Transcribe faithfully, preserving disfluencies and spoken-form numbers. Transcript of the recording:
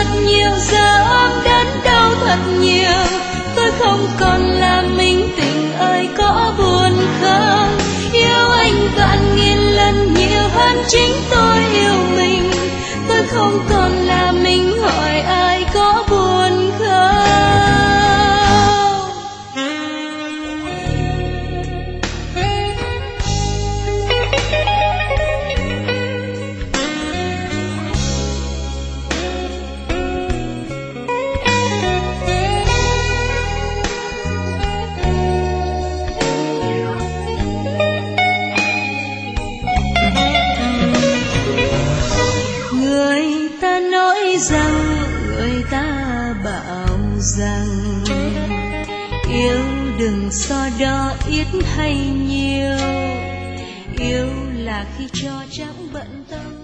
thật nhiều, giờ ôm đến đâu thật nhiều. Tôi không còn là mình, tình ơi có buồn không? Yêu anh vạn nghìn lần nhiều hơn chính tôi yêu mình. Tôi không còn là mình, hỏi ai có buồn không? Người ta nói rằng, người ta bảo rằng yêu đừng so đo ít hay nhiều, yêu là khi cho chẳng bận tâm.